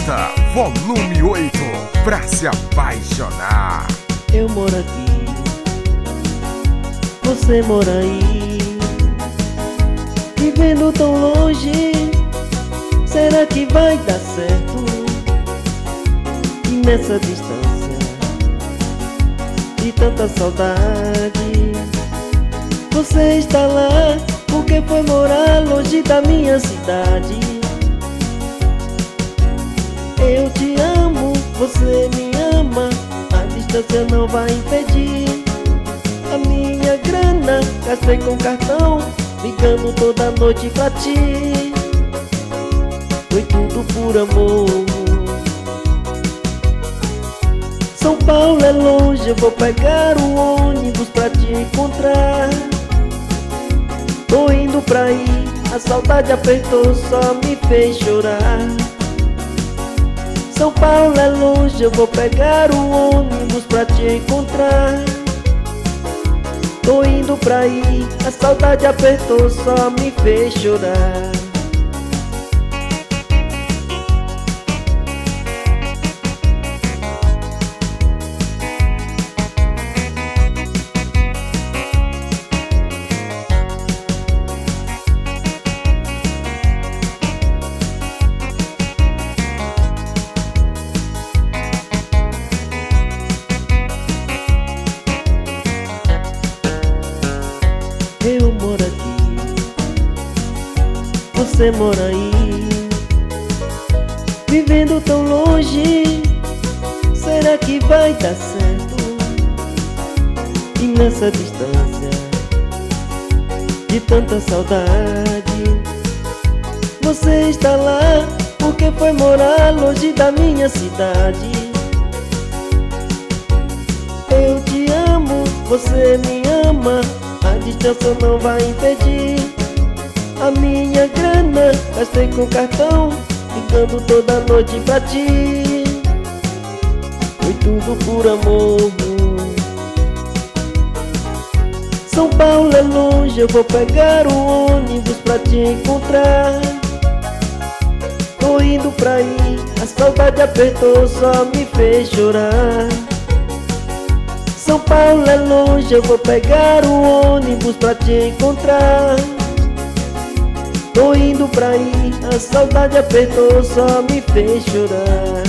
J, volume 8, pra se apaixonar. Eu moro aqui, você mora aí, vivendo tão longe, será que vai dar certo? E nessa distância de tanta saudade, você está lá porque foi morar longe da minha cidade. Eu te amo, você me ama, a distância não vai impedir. A minha grana gastei com cartão, ligando toda noite pra ti. Foi tudo por amor. São Paulo é longe, eu vou pegar o ônibus pra te encontrar. Tô indo pra aí, a saudade apertou, só me fez chorar. São Paulo é longe, eu vou pegar o ônibus pra te encontrar. Tô indo pra aí, a saudade apertou, só me fez chorar. Eu moro aqui, você mora aí, vivendo tão longe, será que vai dar certo? E nessa distância de tanta saudade, você está lá porque foi morar longe da minha cidade. Eu te amo, você me ama, a distância não vai impedir. A minha grana gastei com cartão, ligando toda noite pra ti. Foi tudo por amor. São Paulo é longe, eu vou pegar o ônibus pra te encontrar. Tô indo pra aí, a saudade apertou, só me fez chorar. São Paulo é longe, eu vou pegar o ônibus pra te encontrar. Tô indo pra aí, a saudade apertou, só me fez chorar.